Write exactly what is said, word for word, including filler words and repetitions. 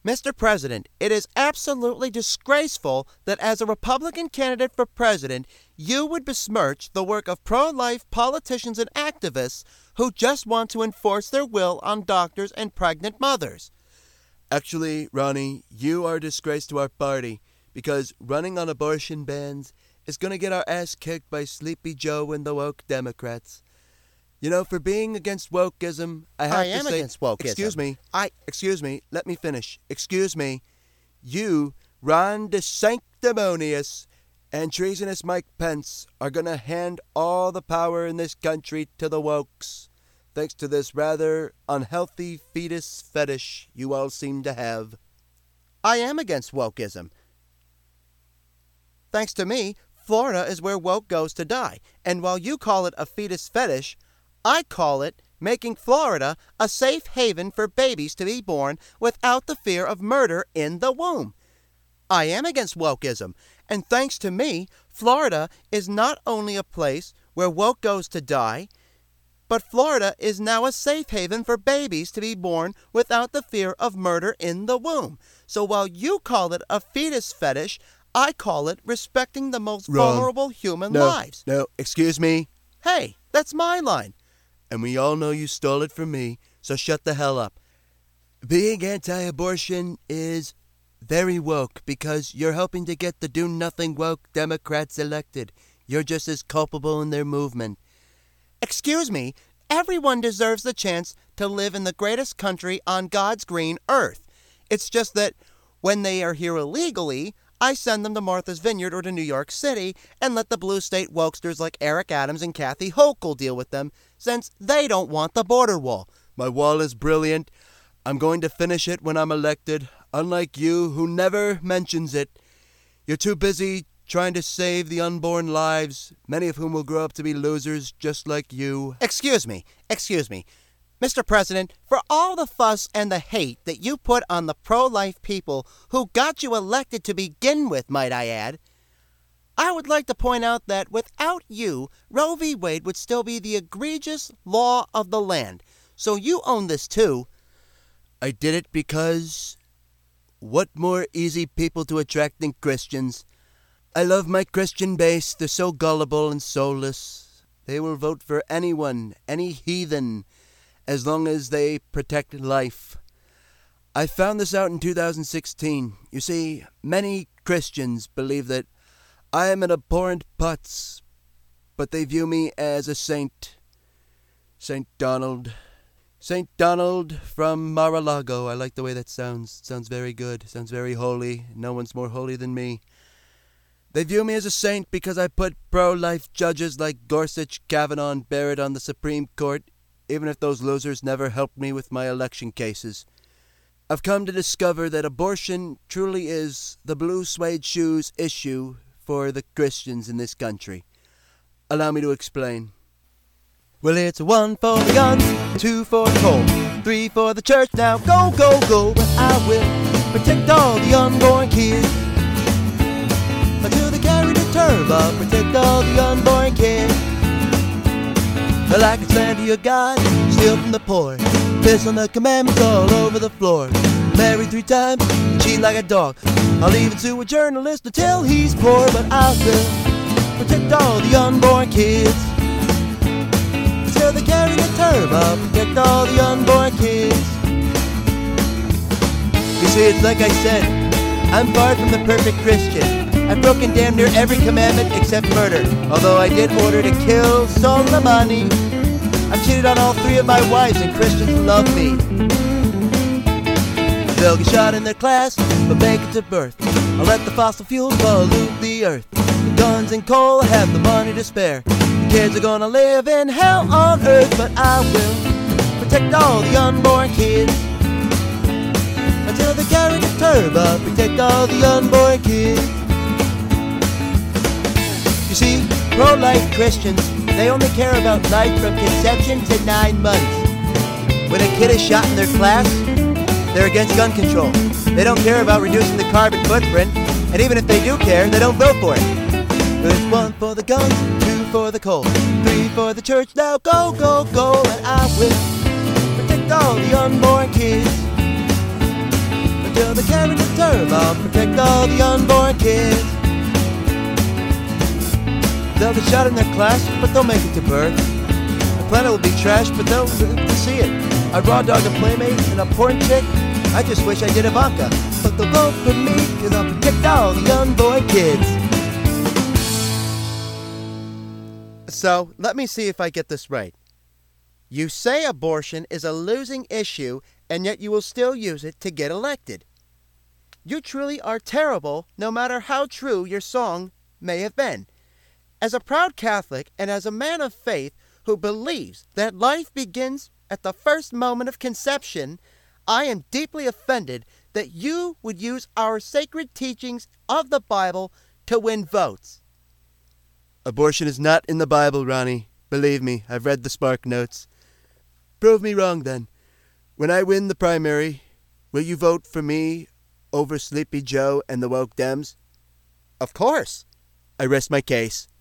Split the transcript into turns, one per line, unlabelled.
Mister President, it is absolutely disgraceful that as a Republican candidate for president, you would besmirch the work of pro-life politicians and activists who just want to enforce their will on doctors and pregnant mothers.
Actually, Ronnie, you are a disgrace to our party because running on abortion bans is going to get our ass kicked by Sleepy Joe and the woke Democrats. You know, for being against wokeism, I have
I
to
am
say...
against wokeism.
Excuse me.
I...
Excuse me. Let me finish. Excuse me. You, Ron DeSanctimonious, and treasonous Mike Pence are going to hand all the power in this country to the wokes, thanks to this rather unhealthy fetus fetish you all seem to have.
I am against wokeism. Thanks to me, Florida is where woke goes to die. And while you call it a fetus fetish, I call it making Florida a safe haven for babies to be born without the fear of murder in the womb. I am against wokeism, and thanks to me, Florida is not only a place where woke goes to die, but Florida is now a safe haven for babies to be born without the fear of murder in the womb. So while you call it a fetus fetish, I call it respecting the most
Wrong.
vulnerable human
no,
lives.
No, excuse me.
Hey, that's my line.
And we all know you stole it from me, so shut the hell up. Being anti-abortion is very woke because you're hoping to get the do-nothing woke Democrats elected. You're just as culpable in their movement.
Excuse me, everyone deserves the chance to live in the greatest country on God's green earth. It's just that when they are here illegally, I send them to Martha's Vineyard or to New York City and let the blue state wokesters like Eric Adams and Kathy Hochul deal with them, since they don't want the border wall.
My wall is brilliant. I'm going to finish it when I'm elected, unlike you, who never mentions it. You're too busy trying to save the unborn lives, many of whom will grow up to be losers just like you.
Excuse me, excuse me. Mister President, for all the fuss and the hate that you put on the pro-life people who got you elected to begin with, might I add, I would like to point out that without you, Roe v. Wade would still be the egregious law of the land. So you own this too.
I did it because what more easy people to attract than Christians? I love my Christian base. They're so gullible and soulless. They will vote for anyone, any heathen, as long as they protect life. I found this out in two thousand sixteen. You see, many Christians believe that I am an abhorrent putz, but they view me as a saint. Saint Donald. Saint Donald from Mar-a-Lago. I like the way that sounds. It sounds very good. It sounds very holy. No one's more holy than me. They view me as a saint because I put pro-life judges like Gorsuch, Kavanaugh, and Barrett on the Supreme Court, even if those losers never helped me with my election cases. I've come to discover that abortion truly is the blue suede shoes issue for the Christians in this country. Allow me to explain.
Well, it's one for the guns, two for the coal, three for the church. Now go, go, go, but I will protect all the unborn kids. Until they carry the turf, I'll protect all the unborn kids. Like a slander your God, steal from the poor, piss on the commandments all over the floor. Married three times, cheat like a dog. I'll leave it to a journalist until he's poor, but I will protect all the unborn kids. Until they carry the turf, I'll protect all the unborn kids. You see, it's like I said, I'm far from the perfect Christian. I've broken damn near every commandment except murder, although I did order to kill Soleimani. I've cheated on all three of my wives, and Christians love me. They'll get shot in their class, but make it to birth. I'll let the fossil fuels pollute the earth. The guns and coal have the money to spare. The kids are gonna live in hell on earth, but I will protect all the unborn kids. Until they carry the turf, I'll protect all the unborn kids. You see, pro-life Christians, they only care about life from conception to nine months. When a kid is shot in their class, they're against gun control. They don't care about reducing the carbon footprint, and even if they do care, they don't vote for it. There's one for the guns, two for the coal, three for the church. Now go, go, go, and I will protect all the unborn kids. Until the carrot and turf, I'll protect all the unborn kids. They'll be shot in their class, but they'll make it to birth. The planet will be trashed, but they'll live to see it. A raw dog, a playmate, and a porn chick. I just wish I did Ivanka, but they'll vote for me, cause I'll protect all the unborn kids. So, let me see if I get this right. You say abortion is a losing issue, and yet you will still use it to get elected. You truly are terrible, no matter how true your song may have been. As a proud Catholic and as a man of faith who believes that life begins at the first moment of conception, I am deeply offended that you would use our sacred teachings of the Bible to win votes.
Abortion is not in the Bible, Ronnie. Believe me, I've read the Spark Notes. Prove me wrong, then. When I win the primary, will you vote for me over Sleepy Joe and the woke Dems?
Of course.
I rest my case.